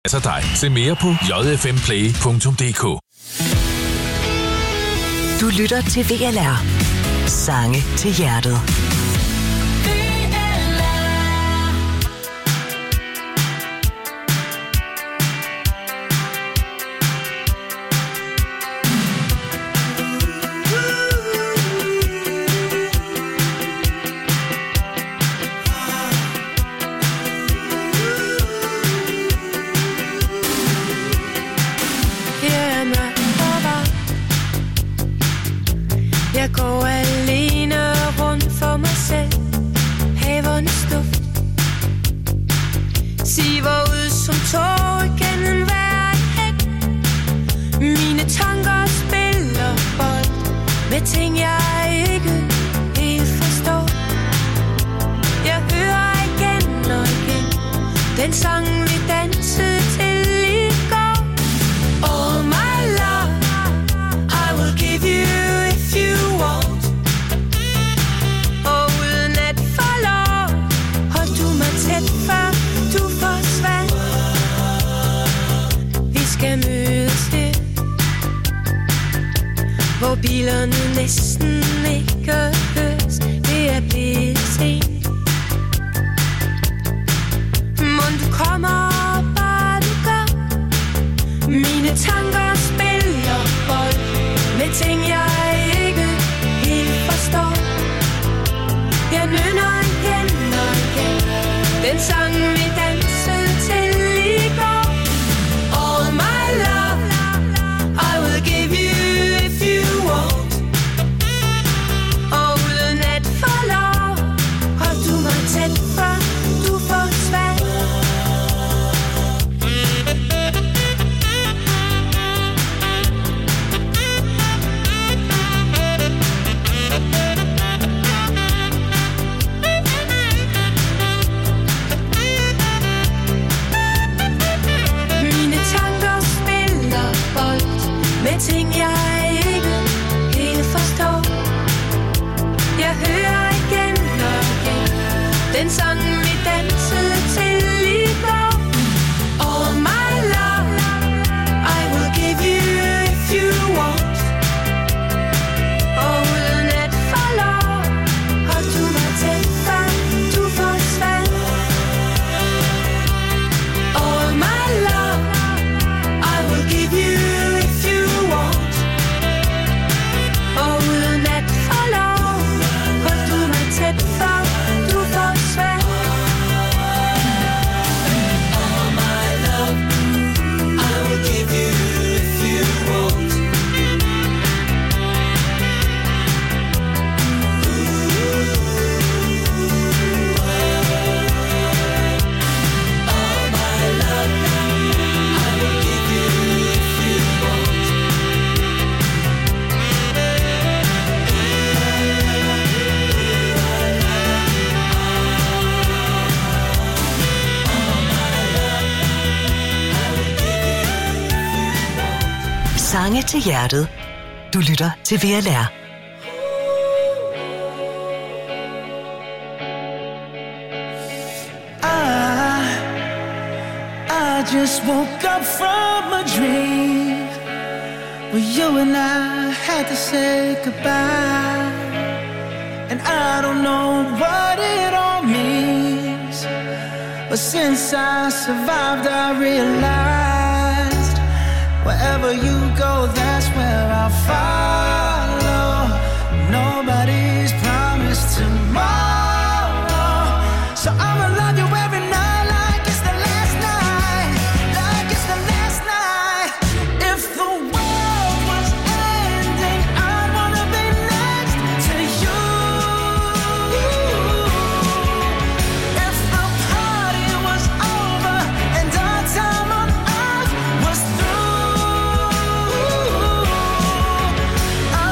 Altså dig. Se mere på jfmplay.dk. Du lytter til VLR. Sange til hjertet. Jeg går alene rundt for mig selv. Havernes duft siver ud som tårer gennem hver hæk. Mine tanker spiller bold med ting jeg ikke helt forstår. Jeg hører igen og igen den sang vi dansede til i går. Oh my love, I will give you if you want. Og uden at forlov holdt du mig tæt før du forsvandt. Vi skal mødes her, hvor bilerne næsten ikke høres. Det er blevet sent. Mon du kommer, bare du gør. Mine tanker spiller bold med ting jeg ikke helt forstår. Jeg nynner igen og igen den sang vi dansede til i går. All my love, I will give you if you want. Og uden at forlov holdt du mig tæt før du forsvandt. Mine tanker spiller bold med ting jeg ikke helt forstår. Jeg hører igen og igen den sang vi dansede til i går. All my love, I will give you if you want. Og uden at forlov holdt du mig tæt før du forsvandt. All my love, I will give you if you want. Og uden at forlov holdt du mig tæt før du forsvandt. All my love, I will give you if you want. All my love, I will give you if you want. Sange til hjertet. Du lytter til VLR. I just woke up from a dream where you and I had to say goodbye. And I don't know what it all means, but since I survived I realized wherever you go, that's where I'll follow. Nobody's promised tomorrow, so I'ma love you every night like it's the last night, like it's the last night. If the world was ending, I'd wanna be next to you. If the party was over and our time on earth was through, I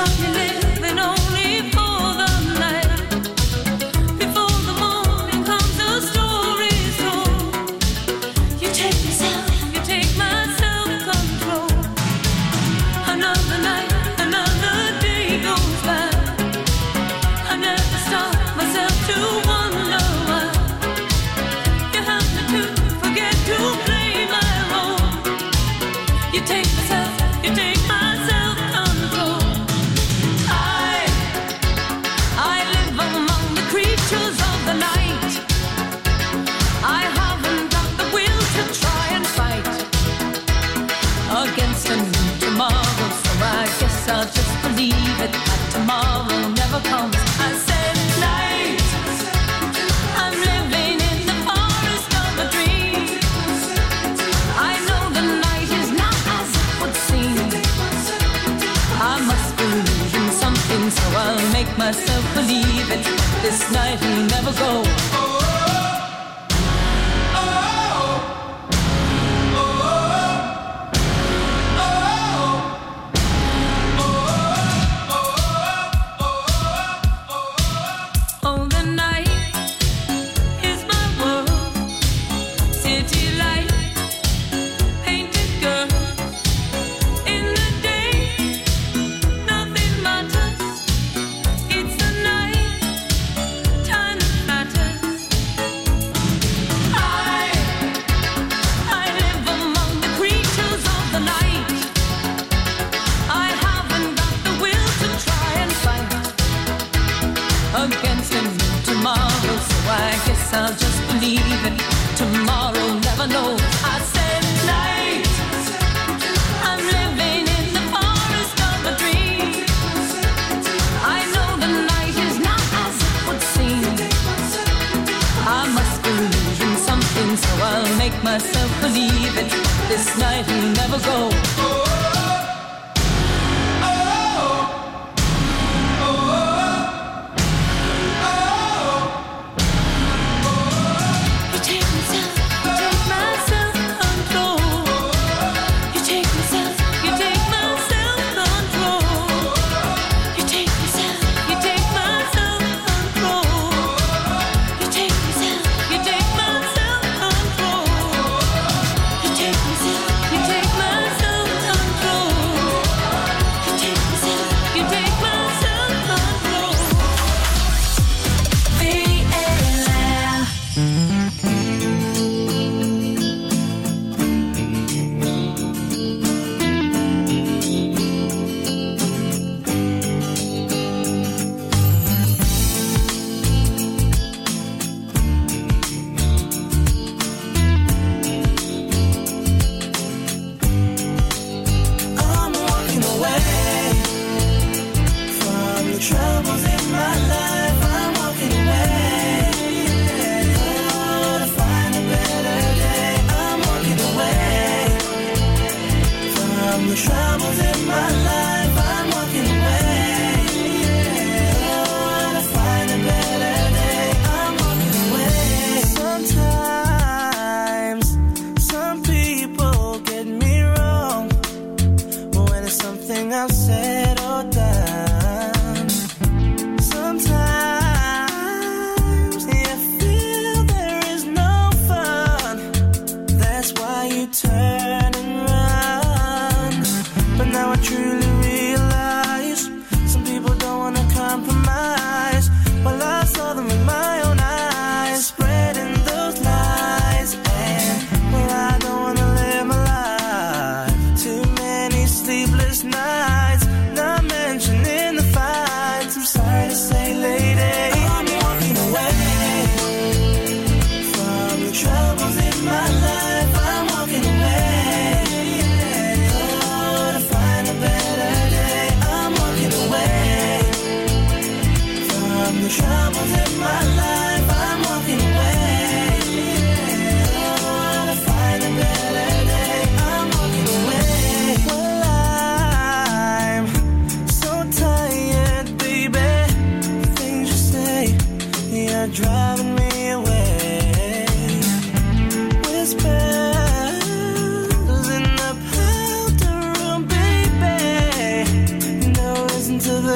Sleepless nights, not mentioned.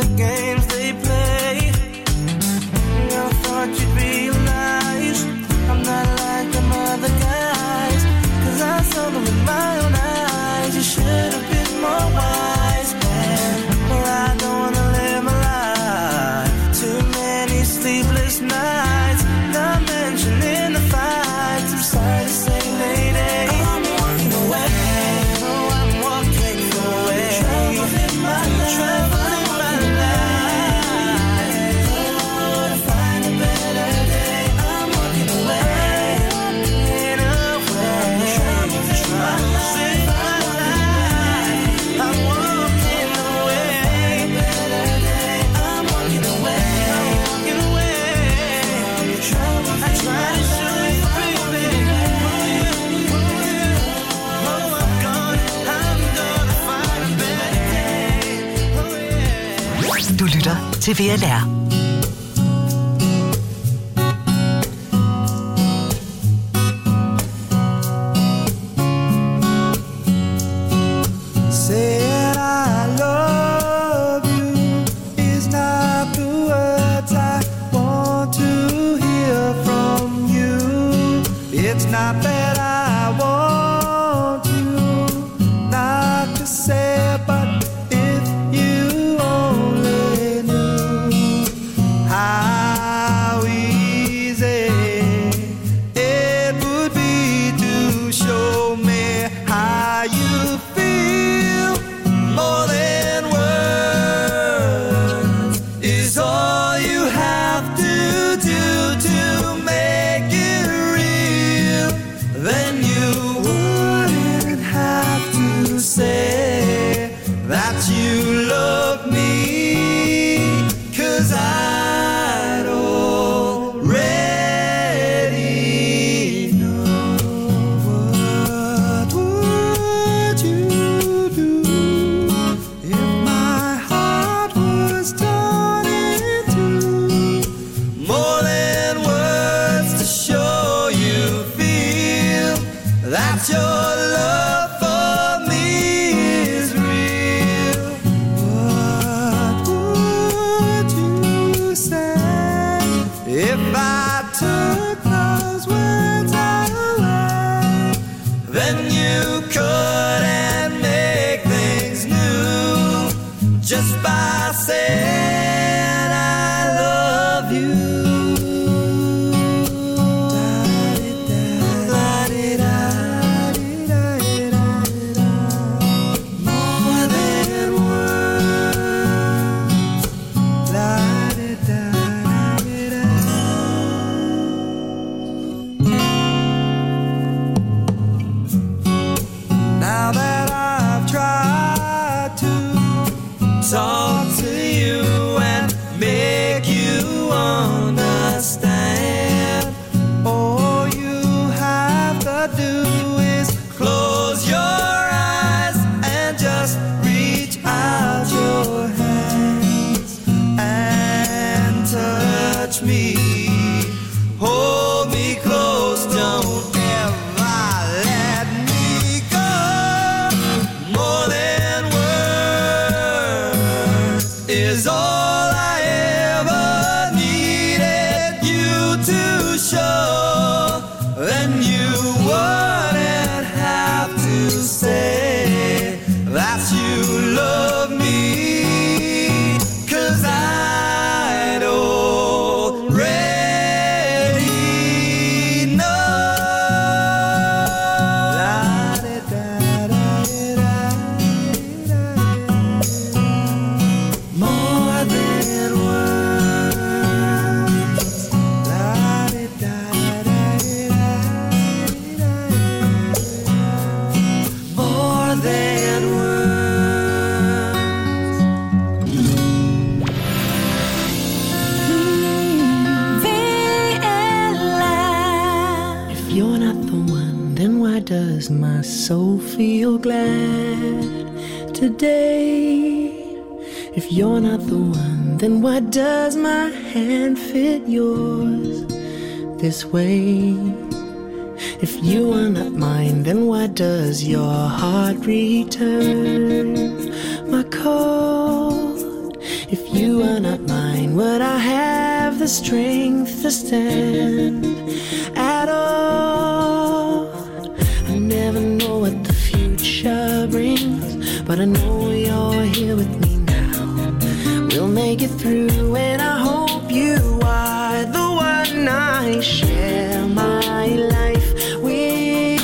the games they play. I thought you'd realize I'm not like them other guys, 'cause I saw them with my own eyes. You should have been more wise, man. Well, I don't wanna live my life. Too many sleepless nights, not mentioning the fights. I'm sorry to say, lady, I'm walking away. Oh, I'm walking away. Trouble in my life. Trouble in my life. Oh, to find a better day. I'm walking away. Walking away. Trouble in my life. I'm walking away. Better day. I'm walking away. I'm walking away. I try to show you, baby. Oh, I'm gonna find a better day. Oh, yeah. Du lytter til VLR. Saying I love you is not the words I want to hear from you. It's not that I want you not to say, but if you only knew how easy it would be to show me how you feel. More than words is all you have to do to make it real. Then you wouldn't have to say that you love me, 'cause I'd already know. What would you do if my heart was torn in two? More than words to show you feel that your love for me is real. What would you say if I took those words away? Then you couldn't make things new just by saying I love you. More than words. Now that I've tried to talk to you and make you understand, all you have to do is close your eyes and just reach out your hands and touch me. Hold me close, don't ever let me go. More than words is all I ever needed you to show. Then you wouldn't have to say that you love me, 'cause I'd already know. More than words. More than words. If you're not the one, then why does my soul feel glad today? If you're not the one, then why does my hand fit yours this way? If you are not mine, then why does your heart return my call? If were not mine, would I have the strength to stand at all? I never know what the future brings, but I know you're here with me now. We'll make it through, and I hope you are the one I share my life with.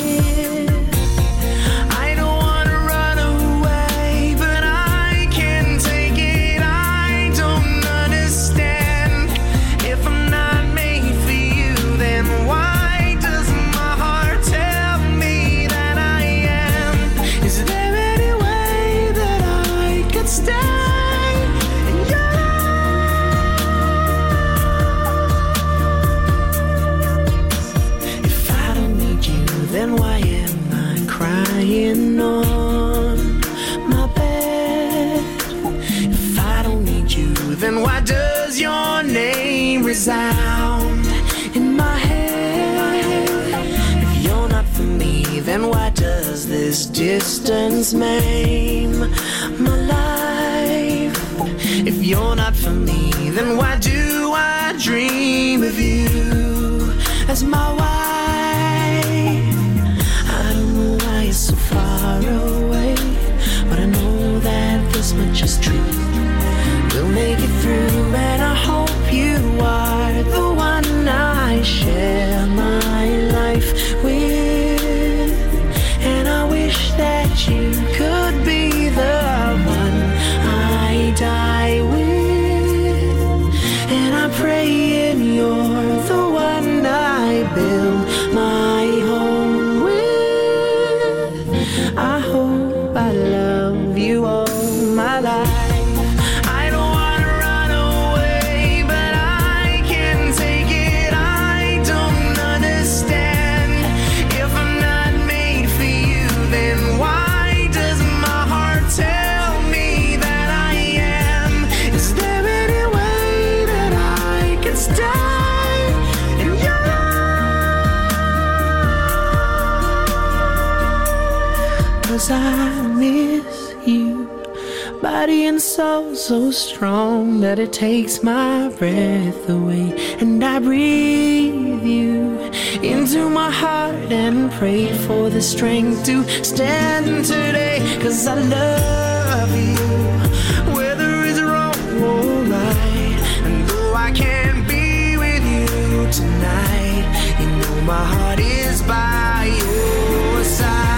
Then why does your name resound in my head? If you're not for me, then why does this distance maim my life? If you're not for me, then why do I dream of you as my wife? I don't know why you're so far away, but I know that this much is true. We'll make it through, and I hope you are the one I share my life with. And I wish that you could be the one I die with. And I'm praying you're the one I build my home with. I hope I love you all my life. I miss you, body and soul so strong that it takes my breath away. And I breathe you into my heart and pray for the strength to stand today. 'Cause I love you, whether it's wrong or right. And though I can't be with you tonight, you know my heart is by your side.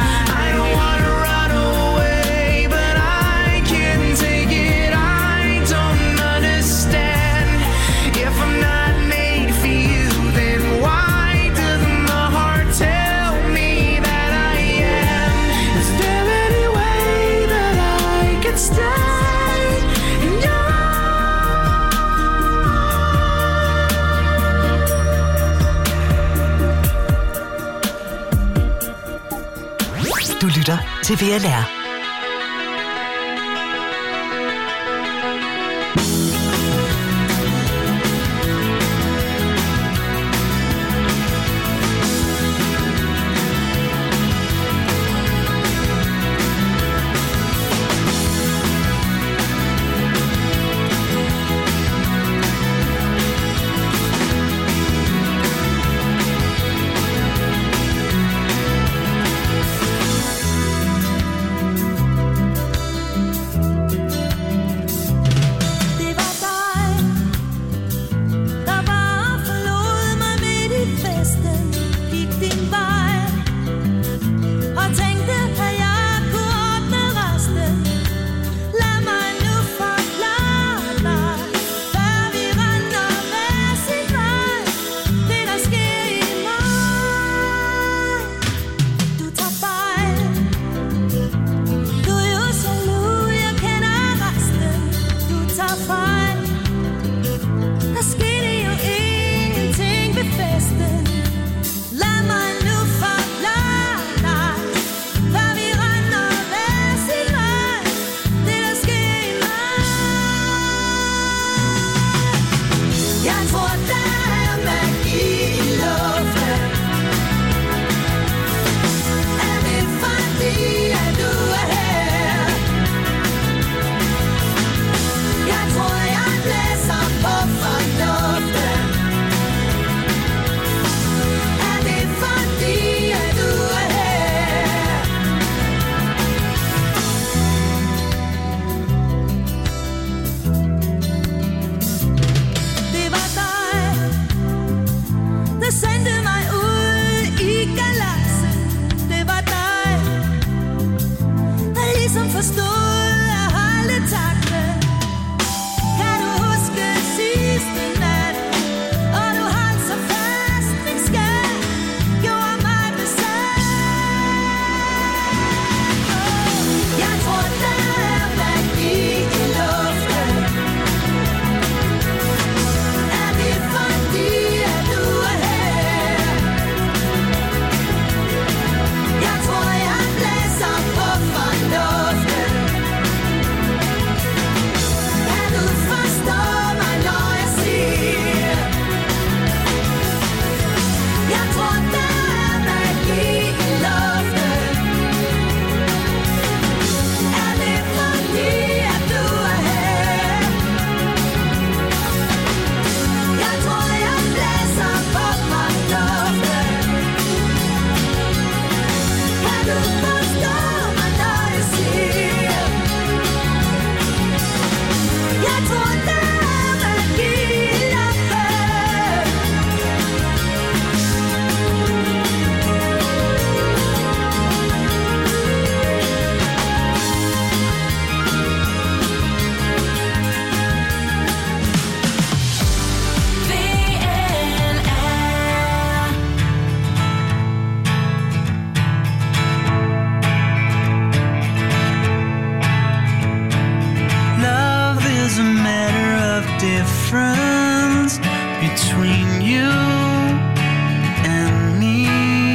Du lytter til VLR. Jeg tror difference between you and me.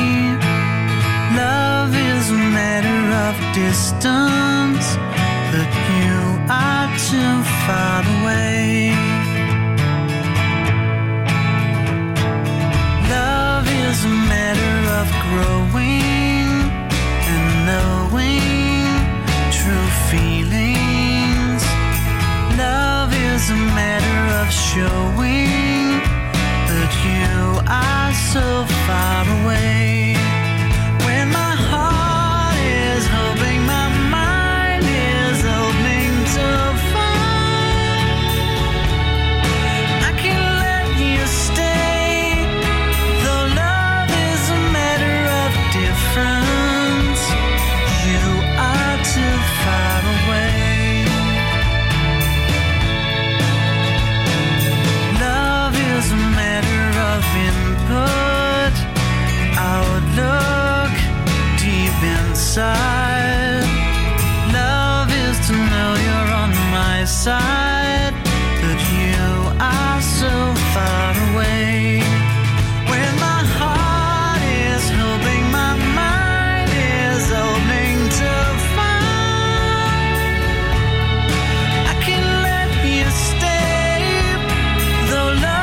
Love is a matter of distance, but you are too far away. Love is a matter of growing and knowing true feelings. Love is a matter of showing that you are so far away. When my heart is hoping, my mind is opening to find I can let you stay. Though love is a matter of difference, you are too far away. It's a matter of input, outlook, deep inside. Love is to know you're on my side, but you are so far away. When my heart is hoping, my mind is opening to find I can let you stay. Though love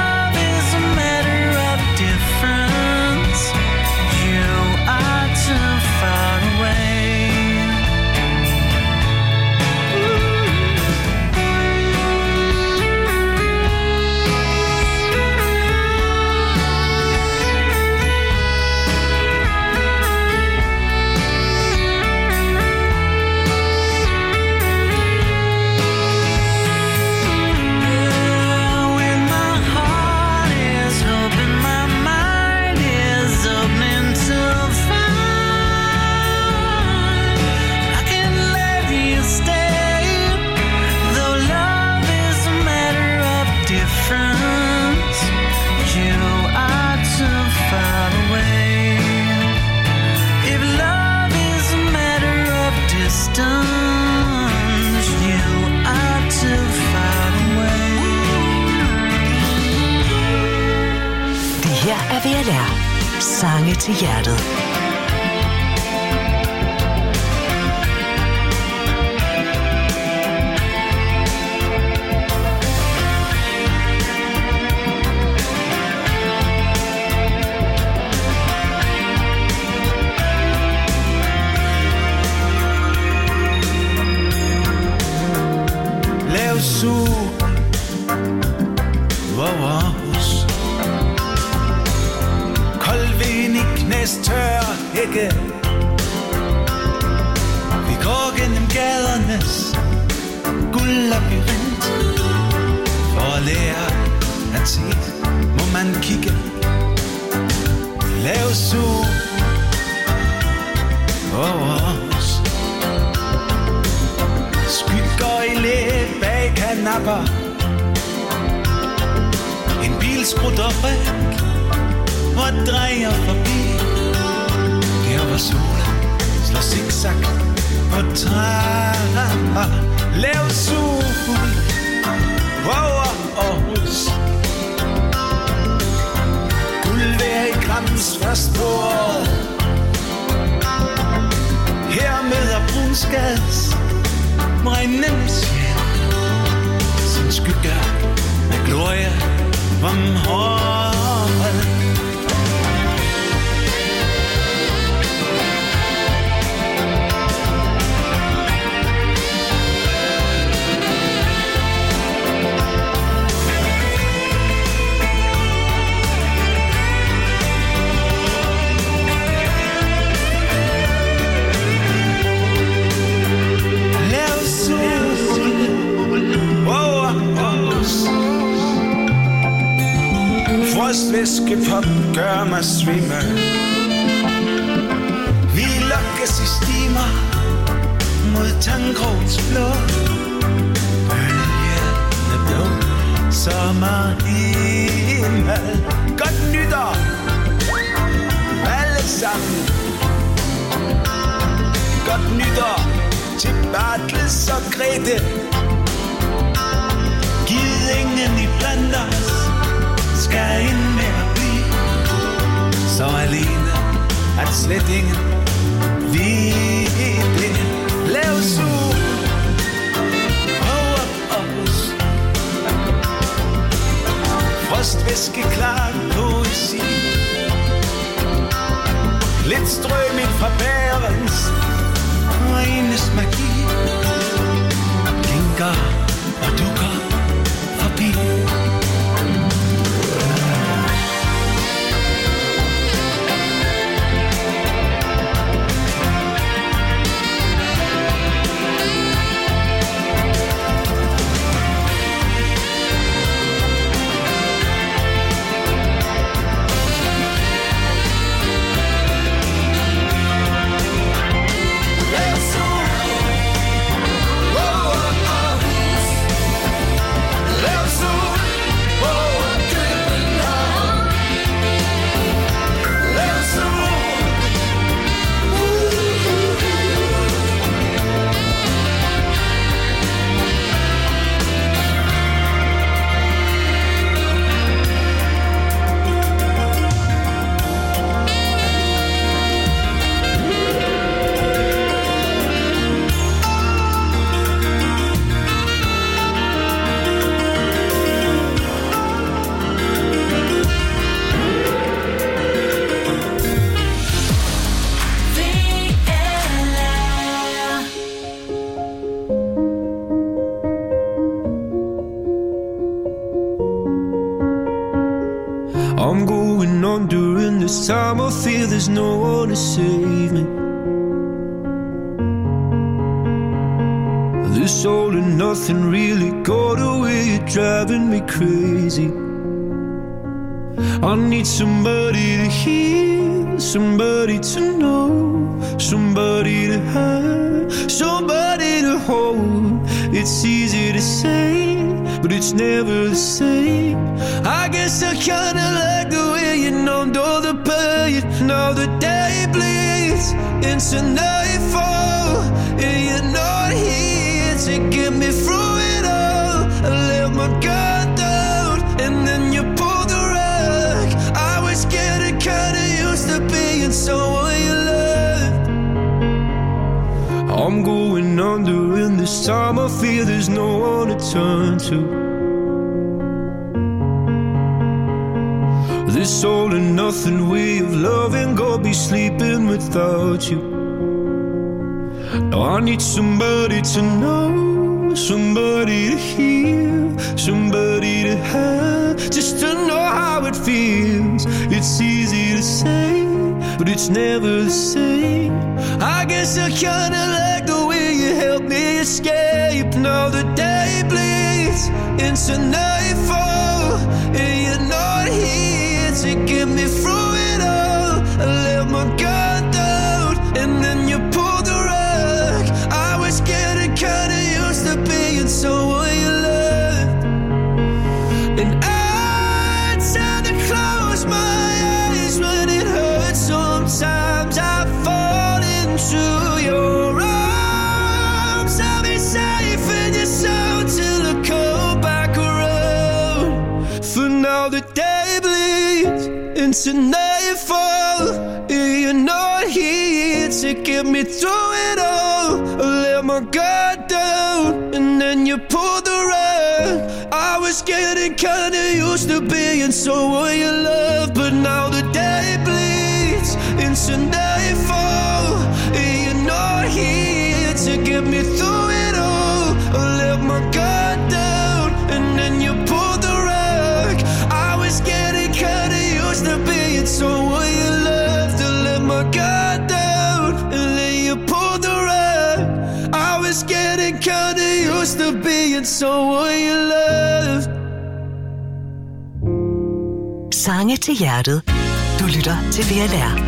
VLR. Sange til hjertet. Lav sol over os, kold vind i knæstør hække. Vi går gennem gadernes guldlabyrint. For at lære at se, må man kigge. Lav sol over os, skygger i læ bag kanapper. En bil sprutter væk og drejer forbi. Der hvor solen slår zigzag på træer. Lav sol over os, guldvejr i Grams først på året. Her møder brunskads brændende sjæl sin skygge med glorie om håret. Frostvæskepop gør mig svimmel. Vi lokkes i stimer mod Tangrovs blå. Bølgende blå sommerhimmel. Godt nytår alle sammen. Godt nytår til Bartels og Grete. Giv ingen i blandt os skal ind med at blive så alene, at slet ingen ved det. Lav sur over os. Frostvæske klar poesi. Lidt strømning fra bærens og enes magi. Gænker og dukker forbi. I'm going on during this time. I feel there's no one to save me. This all and nothing really got away. You're driving me crazy. I need somebody to hear, somebody to know, somebody to have, somebody to hold. It's easy to say, but it's never the same. I guess I kinda like the way you numbed all the pain. Now the day bleeds into nightfall, and you're not here to get me through it all. I let my guard down, and then you pulled the rug. I was getting kinda used to being someone you loved. I'm going under, and this time I feel there's no one to turn to. This all and nothing way of loving, go be sleeping without you. Now I need somebody to know, somebody to hear, somebody to have, just to know how it feels. It's easy to say, but it's never the same. I guess I kinda like the way you help me escape. Now the day bleeds into nightfall, and you're not here to get me through it all. I let my guard down, and then you pulled the rug. I was getting kinda used to being someone you loved, and I tend to close my eyes when it hurts. Sometimes I fall into your arms. I'll be safe in your soul till I come back around. For now the day bleeds into nightfall, and you're not here to get me through it all. I let my guard down, and then you pulled the rug. I was getting kinda used to being someone you love, but now the day bleeds into nightfall, and you're not here to get me through it all. I let my guard down, and then you pulled the rug. I was getting kinda used to being someone you loved. To let my guard down, and then you pulled the rug. I was getting kinda used to being someone you loved. Sange til hjertet. Du lytter til VLR.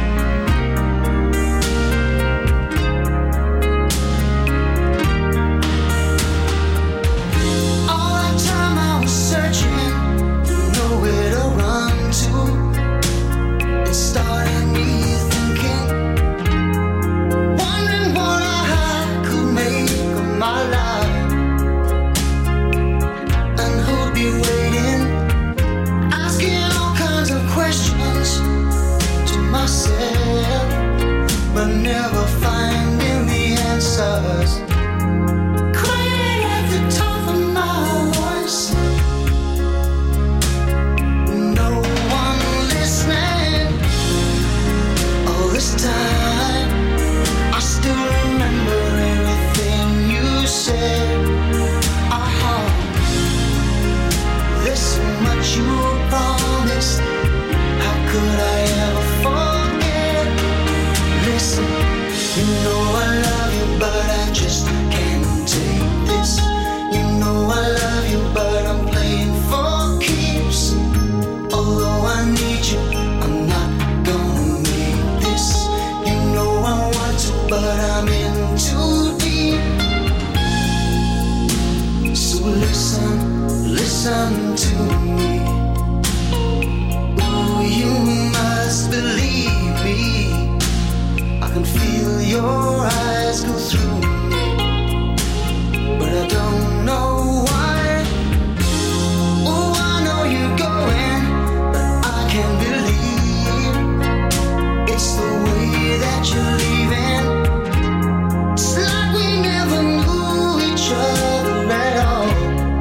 Listen to me. Ooh, you must believe me. I can feel your eyes go through me, but I don't know why. Oh, I know you're going, but I can't believe it's the way that you're leaving. It's like we never knew each other at all.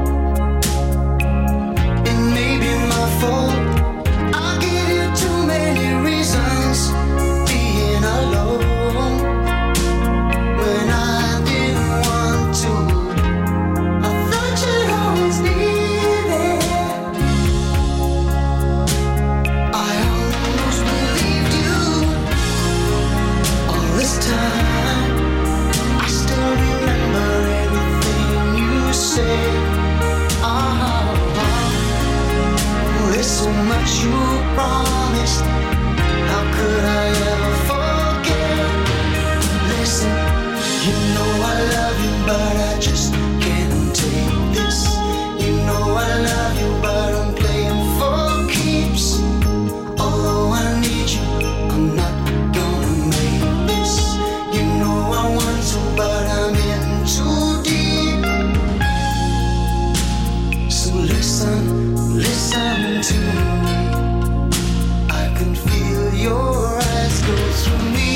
You promised, how could I ever forget? Listen, you know I love you, but I just can't take this. You know I love you, but I'm playing for keeps. Although I need you, I'm not gonna make this. You know I want to, but I'm in too deep. So listen, listen to me. Your eyes go through me.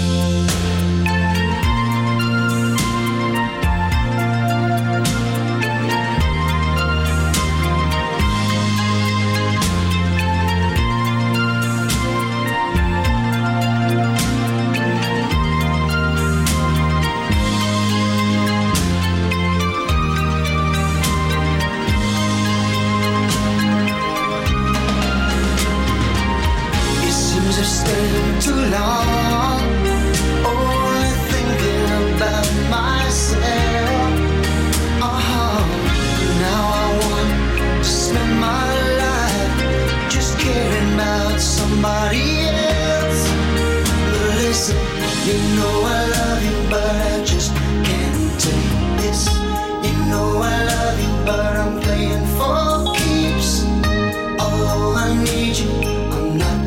Too long, only thinking about myself. Now I want to spend my life just caring about somebody else. But listen, you know I love you, but I just can't take this. You know I love you, but I'm playing for keeps. Although I need you, I'm not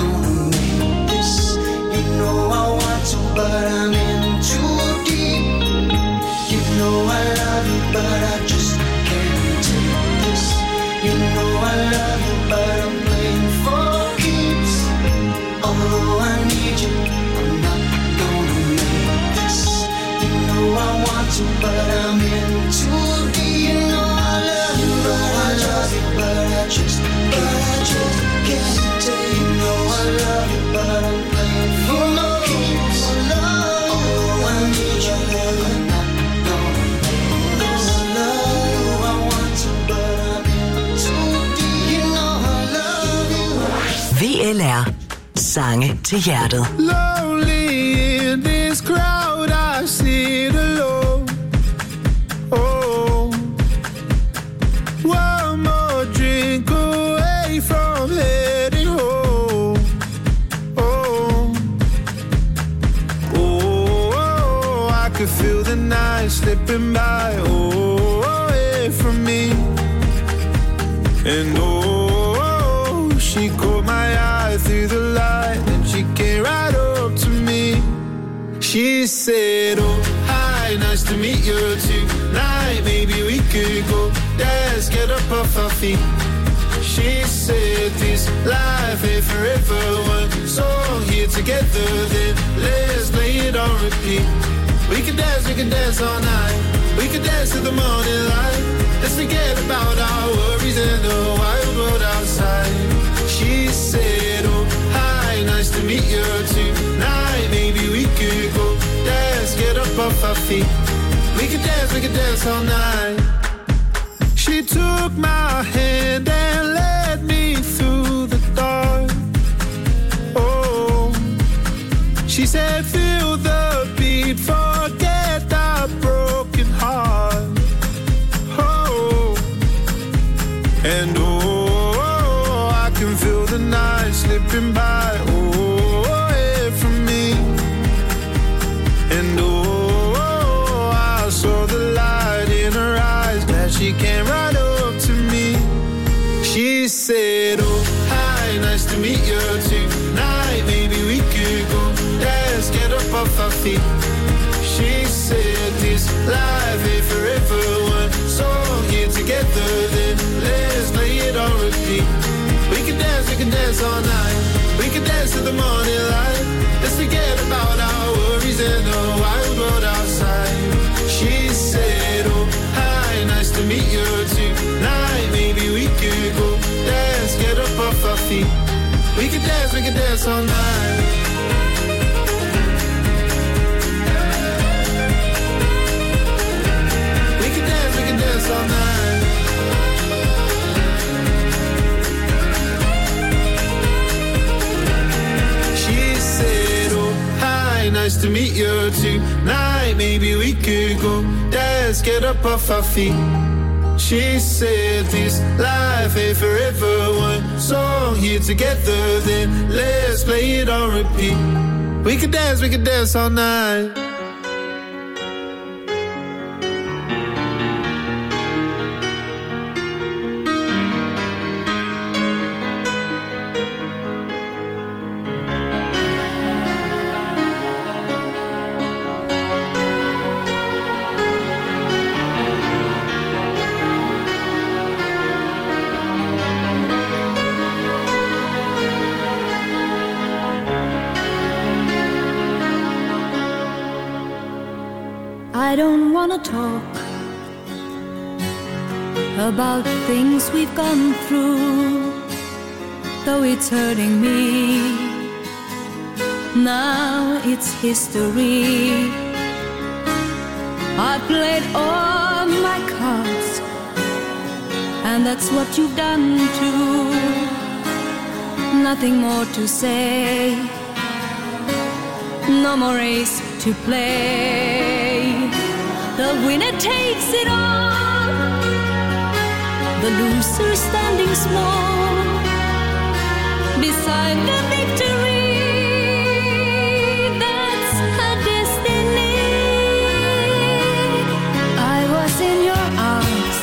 but I'm in too deep. You know I love you, but I just can't take this. You know I love you, but I'm playing for keeps. Although I need you, I'm not gonna make this. You know I want to, but I'm in too deep. You know I love you, but I love you, but I just can't take. You know I love you, but I'm playing for keeps. Although I need you, I'm not gonna make this. I love you, I want to, but I'm in too deep. You know I love you. VLR. Sange til hjertet. Lonely in this crowd, I sit alone. Oh, one more drink away from head And oh, she caught my eye through the light, and she came right up to me. She said, oh, hi, nice to meet you tonight. Maybe we could go dance, get up off our feet. She said this life ain't forever, one song here together, then let's lay it on repeat. We can dance all night. We can dance till the morning light. Let's forget about our worries and the wild world outside. She said, oh, hi, nice to meet you tonight. Maybe we could go dance, get up off our feet. We can dance all night. She took my hand and led me through the dark. Oh, she said, feel the beat, forget that broken heart. Oh, and oh, I can feel the night slipping by. Oh, away from me. And oh, I saw the light in her eyes. Glad she came right up to me. She said, oh, hi, nice to meet you tonight. Maybe we could go dance, get up off our feet. She said this life ain't forever, one song here together, then let's lay it on repeat. We can dance all night. We can dance till the morning light. Let's forget about our worries and the wild world outside. She said, oh, hi, nice to meet you tonight. Maybe we could go dance, get up off our feet. We can dance all night. We can dance all night. She said, oh, hi, nice to meet you tonight. Maybe we could go dance, get up off our feet. She said this life ain't forever, one song here together, then let's play it on repeat. We can dance all night. I don't wanna talk about things we've gone through, though it's hurting me. Now it's history. I played all my cards, and that's what you've done too. Nothing more to say, no more race to play. The winner takes it all, the loser standing small beside the victory. That's her destiny. I was in your arms,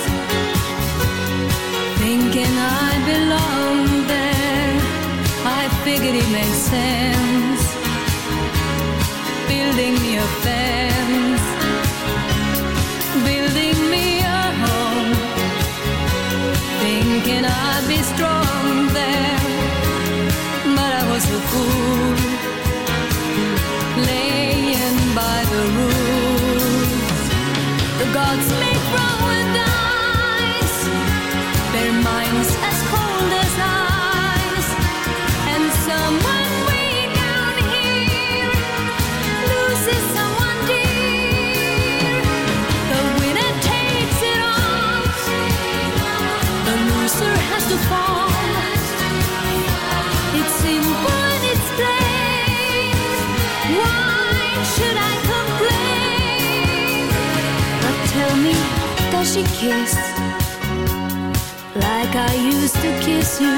thinking I belonged there. I figured it made sense, building me a fence, building me a home, thinking I'd be strong there. But I was a fool, laying by the rules. The gods make wrong with eyes, their minds as cold as ice. And someone way down here loses someone dear. The winner takes it all, the loser has to fall. It's simple and it's plain. Why should I complain? But tell me, does she kiss like I used to kiss you?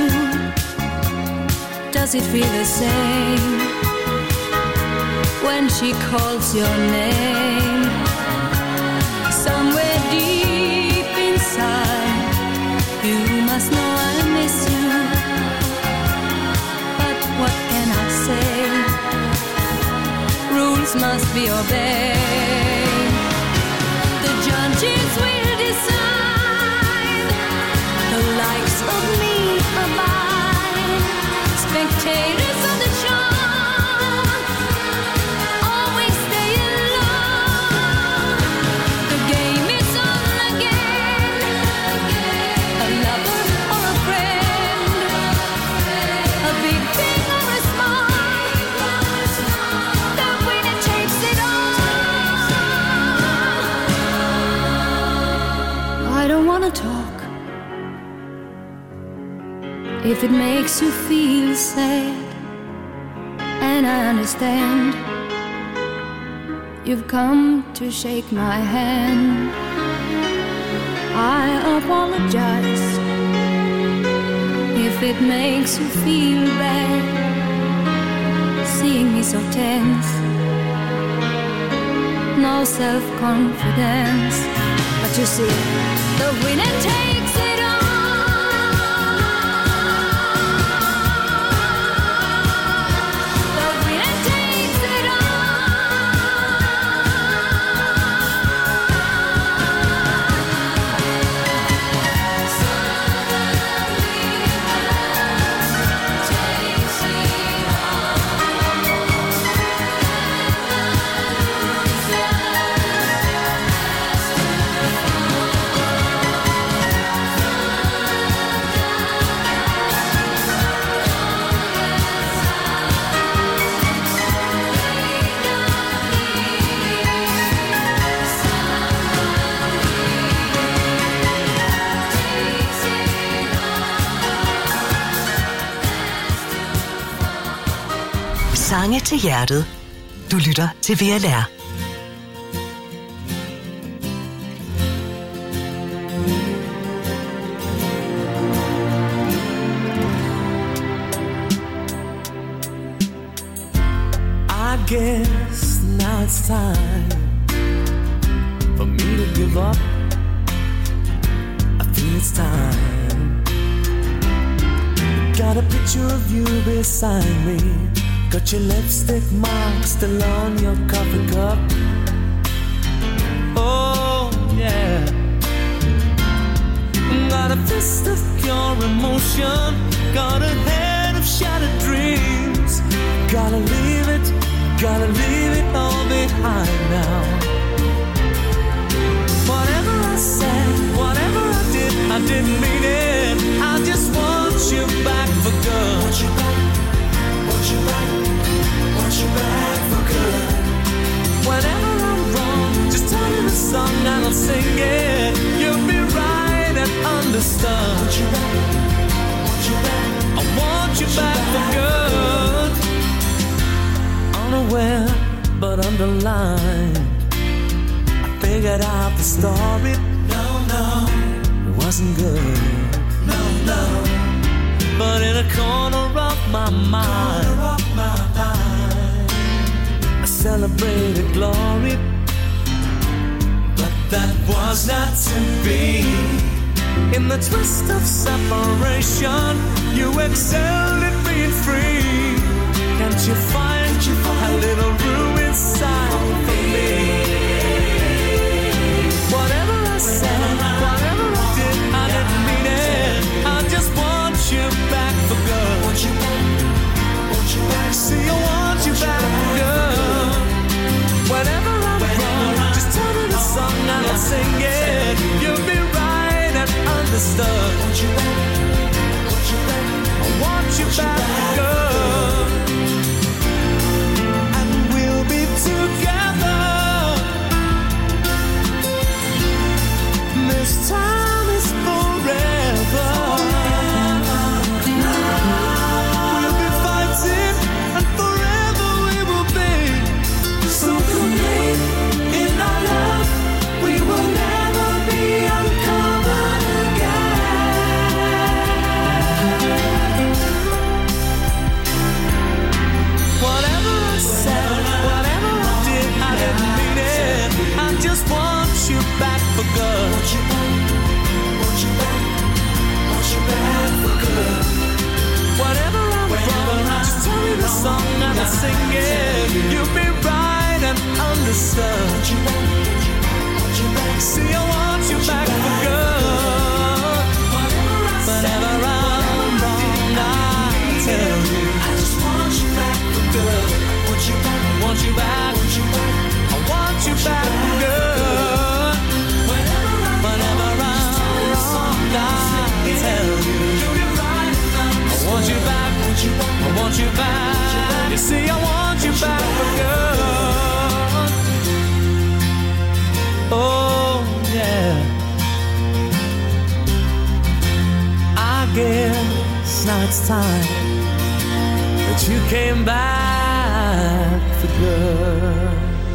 Does it feel the same when she calls your name? Somewhere deep inside, you must know must be obeyed. The judges will decide, the likes of me abide. Spectators of the show always stay in love. The game is on again, a lover or a friend, a big thing or a small, the winner takes it all. I don't wanna talk if it makes you feel sad, and I understand you've come to shake my hand. I apologize if it makes you feel bad, seeing me so tense, no self-confidence. But you see, the winner takes it all. The winner takes it Sange til hjertet. Du lytter til VLR. I guess now it's time for me to give up. I feel it's time. Got a picture of you beside me. Got your lipstick mark still on your coffee cup. Oh yeah. Got a fist of pure emotion. Got a head of shattered dreams. Gotta leave it all behind now. Whatever I said, whatever I didn't mean it. I just want you back for good. Want you back, want you back, want you back for good. Whenever I'm wrong, just tell me the song and I'll sing it. You'll be right and understood. Want you back, want you back, I want you back for good. Unaware but underlined, I figured out the story. No, it wasn't good. No, but in a corner of my mind, I celebrated glory. But that was not to be. In the twist of separation, you excelled at being free. Can't you find a little room inside for me? Whatever I said, whatever I didn't mean it. I just want you back for good. Want you back. See, I want you back for good. Whenever I'm wrong, just tell me the song and I'll sing it. You'll be right and understood. Want you back. I want you back for good. And we'll be together. This time is forever. We'll be fighting and forever we will be. So complete in our love, we will never be uncovered again. Whatever I said, whatever I didn't mean it. I just want you back for good. Want you back, want you back, want you back for good. Whatever I'm wrong, just tell me the song and I'll sing it. You'll be right and sun. See, I want you back for good. Whenever I'm wrong, I tell you I just want you back for good. I want you back. I want you back for good. Whenever I'm wrong, I tell you I want you back. I want you back. You see, I want you back for good. Oh yeah. I guess now it's time that you came back for good.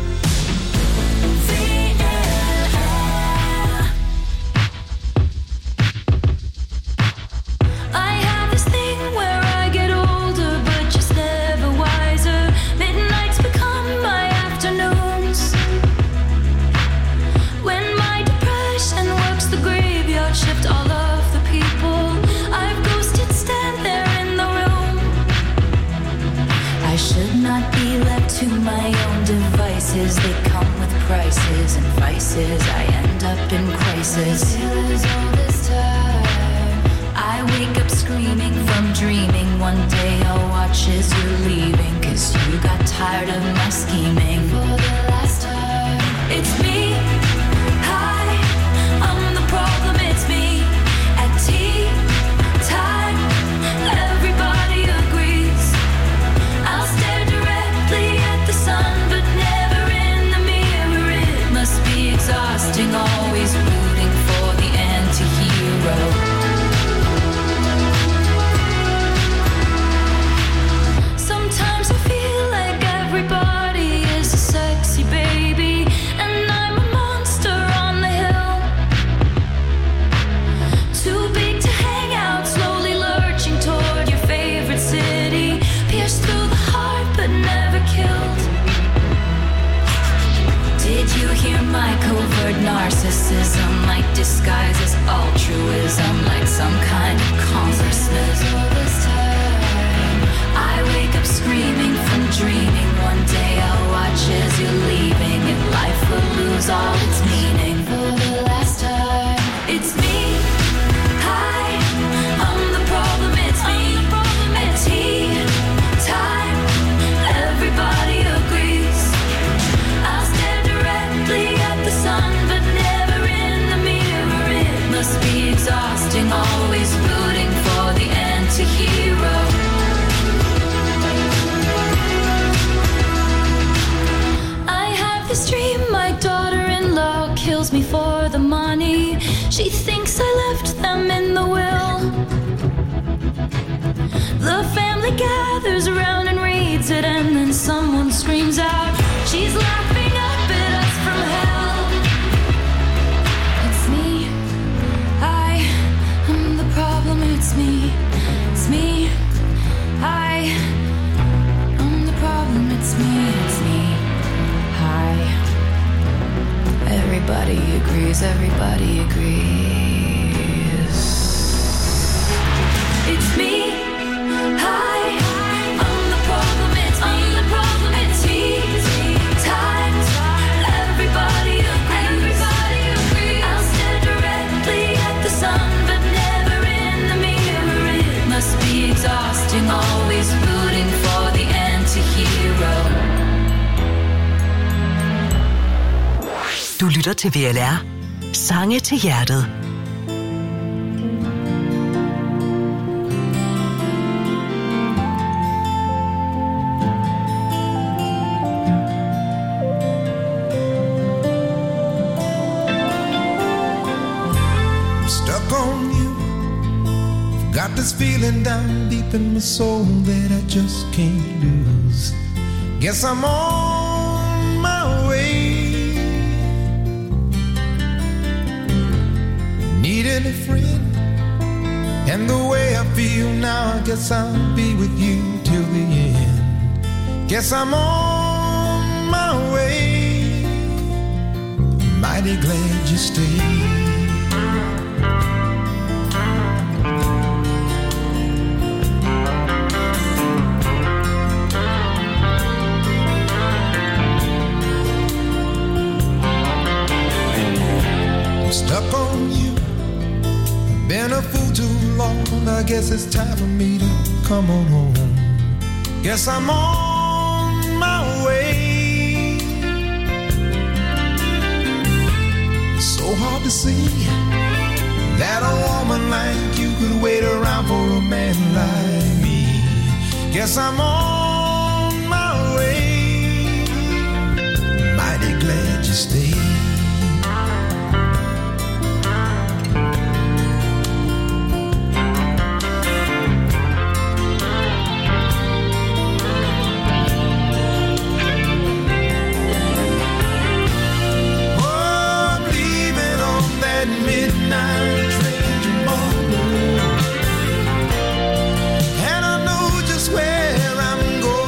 They come with prices and vices. I end up in crisis. All this time I wake up screaming from dreaming. One day I'll watch as you're leaving, 'cause you got tired of my scheming. For the last time, it's me. Hi, I'm the problem, it's me. At tea time, everybody agrees. I'll stare directly at the sun, but never in the mirror. It must be exhausting, always rooting for the anti-hero. Sometimes I feel like everybody is a sexy baby, and I'm a monster on the hill. Too big to hang out, slowly lurching toward your favorite city. Pierced through the heart, but never killed. Did you hear my covert narcissism? Like disguise as altruism, like some kind of consciousness. All this time I wake up screaming from dreaming. One day I'll watch as you're leaving, and life will lose all its meaning. For the last time, it's me. Hi, I'm the problem, it's me. At tea time, everybody agrees. I'll stare directly at the sun, but never in the mirror. It must be exhausting, always rooting for the anti-hero. I have this dream, my daughter-in-law kills me for the money. She thinks I left them in the will. The family gathers around and reads it, and then someone screams out, she's laughing up at us from hell. It's me. I'm the problem, it's me. It's me. I'm the problem, it's me. It's me. Hi. Everybody agrees, everybody agrees. It's me. Hi, I'm the problem, it's me. I'm the problem, it's me. Time, everybody agrees. I'll stare directly at the sun, but never in the mirror. It must be exhausting, always rooting for the anti-hero. Du lytter til VLR. Sange til hjertet. Stuck on you. Got this feeling down deep in my soul that I just can't lose. Guess I'm on my way. Needed a friend, and the way I feel now, I guess I'll be with you till the end. Guess I'm on my way. Mighty glad you stayed. too long. I guess it's time for me to come on home. Guess I'm on my way. So hard to see that a woman like you could wait around for a man like me. Guess I'm on my way. Mighty glad you stayed. Midnight train tomorrow, and I know just where I'm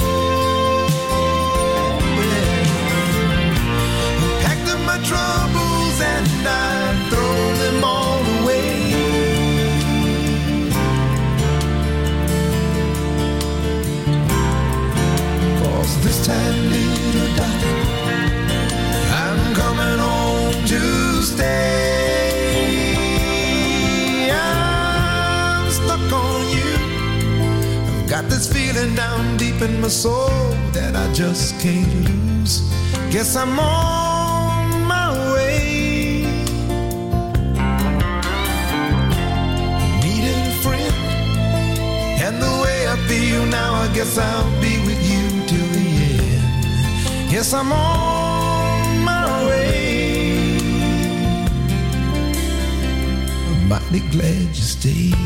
going. Packed up my troubles and I throw them all away. 'Cause this time, little darling, I'm coming home to stay. Got this feeling down deep in my soul that I just can't lose. Guess I'm on my way. Needing a friend, and the way I feel now, I guess I'll be with you till the end. Yes, I'm on my way. I'm mighty glad you stayed.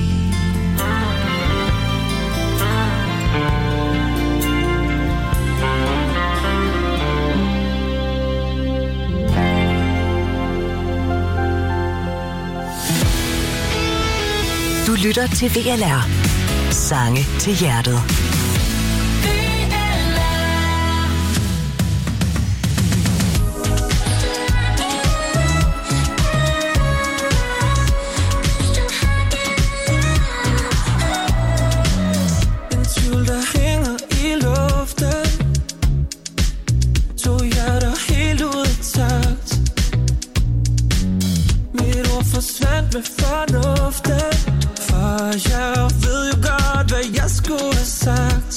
Du lytter til VLR. Sange til hjertet. En tvivl, der hænger i luften. To hjerter helt ud af takt. Mit ord forsvandt med fornuften. For jeg ved jo godt, hvad jeg skulle have sagt.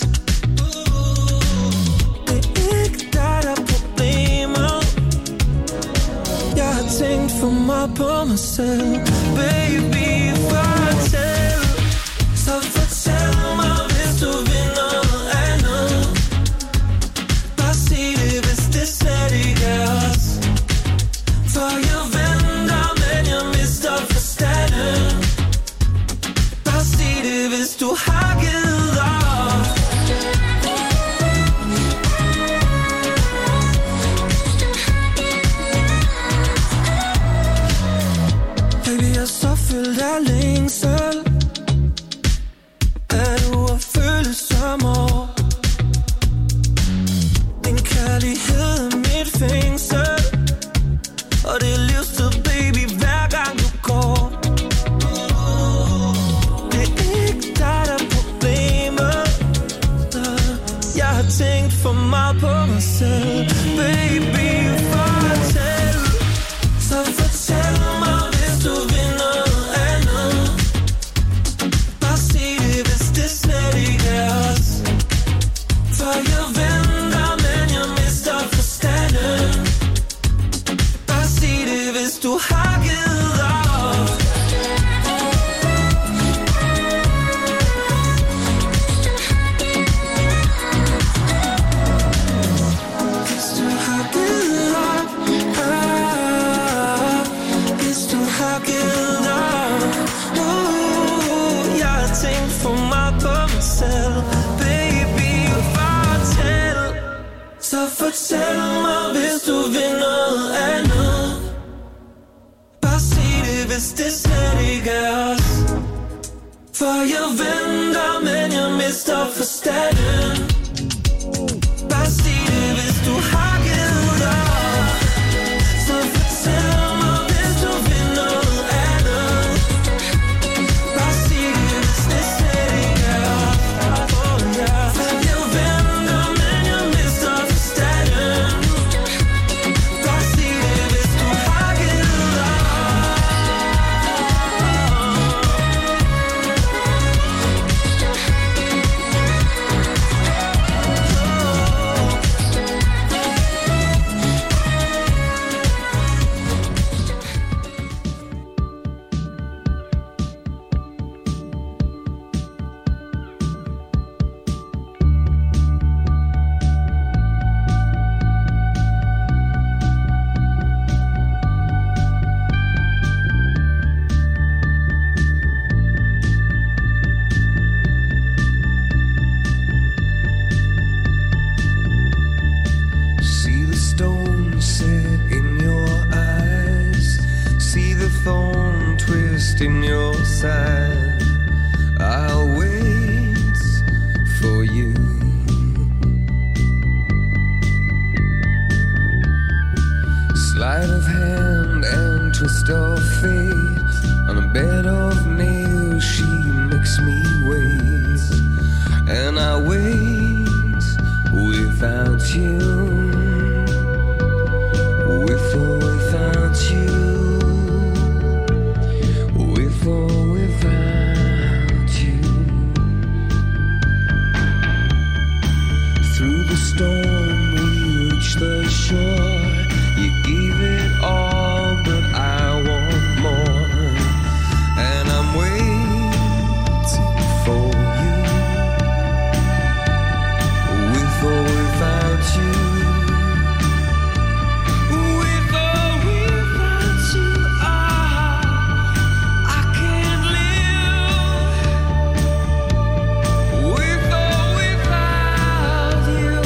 Det er ikke dig, der er problemet. Jeg har tænkt for meget på mig selv. Baby, fortæl. Så fortæl mig, hvis du vil noget andet. Bare sig det, hvis det slet ikke er os. For jeg venter, men jeg mister forstanden. Sig det, hvis du har givet op. Baby, jeg er så fyldt af længsel. Er du at føle som år? Din kærlighed er mit fængsel. Og det er livstid, baby, hver gang du går. Tænkt for meget på mig selv. Baby, fortæl. Så fortæl mig, hvis du vil noget andet. Bare sig det, hvis det slet ikke er os. For jeg venter, men jeg mister forstanden. Bare sig det, hvis du har givet op. Så fortæl mig, hvis du vil noget andet. Bare sig det, hvis det slet ikke er os. For jeg venter, men jeg mister forstanden. Bare sig det, hvis du har givet op. Så fortæl mig, hvis du vil noget andet. Bare sig det, hvis det slet ikke er os. For jeg venter, men jeg mister forstanden. Bare sig det, hvis du har givet op. makes me wait, and I wait without you, with or without you, with or without you. Through the storm we reach the shore. You gave it all, but I want more, and I'm waiting for you, with or without you, with or without you. I can't live with or without you.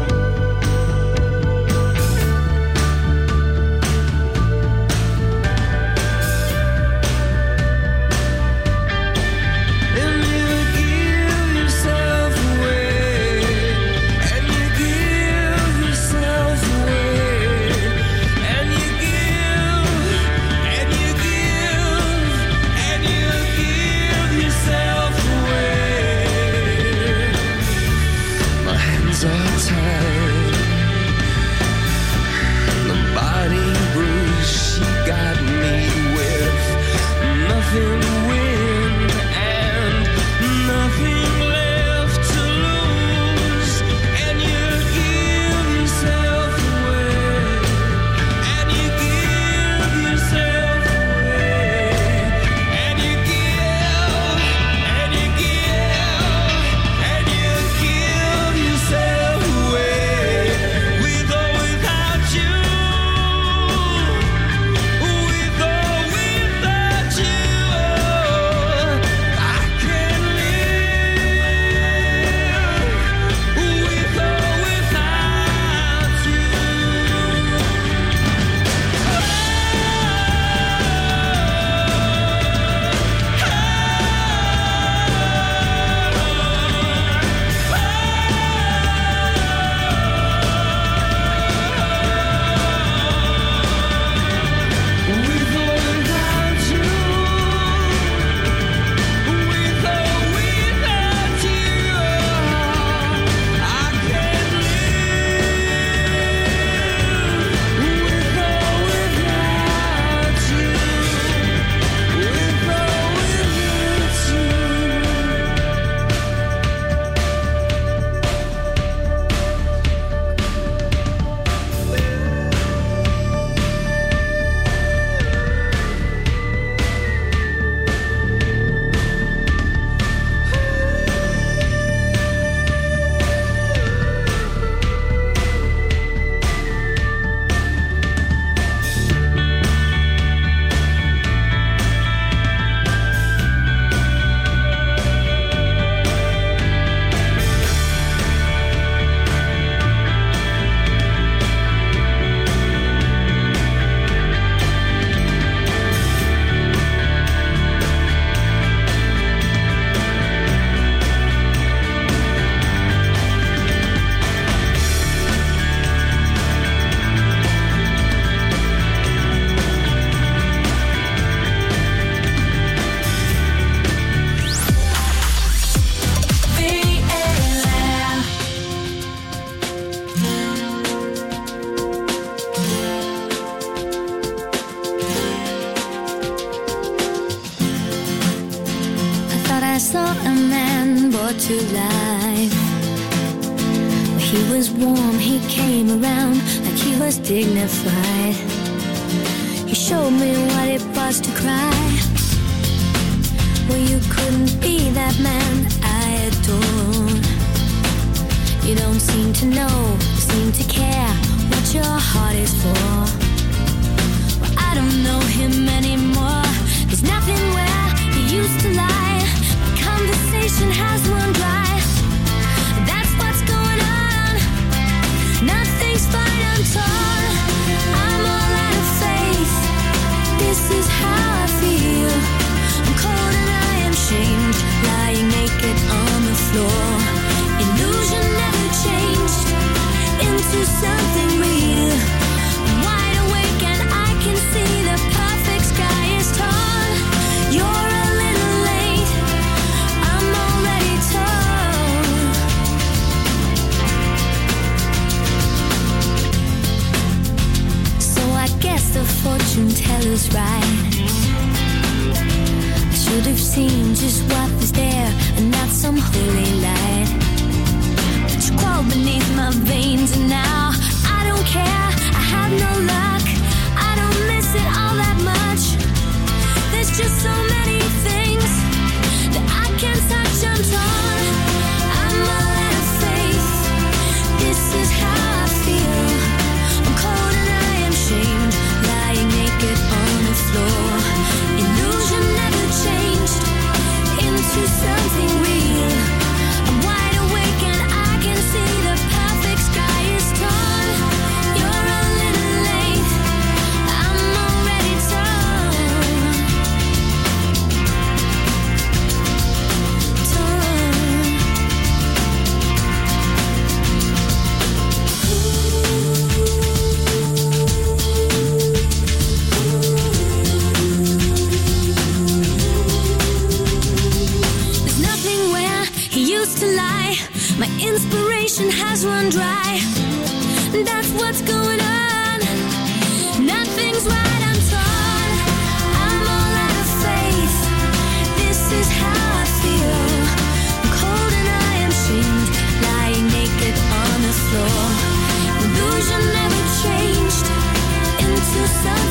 And you give yourself away, and you give yourself away, and you give, and you give, and you give yourself away. My hands are tied, the body bruised. She got me with nothing to win and nothing left to lose. And you give yourself away, and you give yourself away, and you give, and you give, and you give yourself away, with or without you, with or without you. I can't live with or without you. With or without you, with or without you, I can't live with or without you, with or I thought I saw a man brought to life. He was warm, he came around like he was dignified. He showed me what it was to cry. Well, you couldn't be that man I adored. You don't seem to know, seem to care what your heart is for. Well, I don't know him anymore. There's nothing where he used to lie. The conversation has run dry. That's what's going on. Nothing's fine, I'm torn. I'm all out of faith. This is how I feel. I'm cold and I am shamed, lying naked on the floor. Illusion never changed. used to lie. My inspiration has run dry. That's what's going on. Nothing's right, I'm torn. I'm all out of faith. This is how I feel. I'm cold and I am shamed, lying naked on the floor. Illusion never changed into something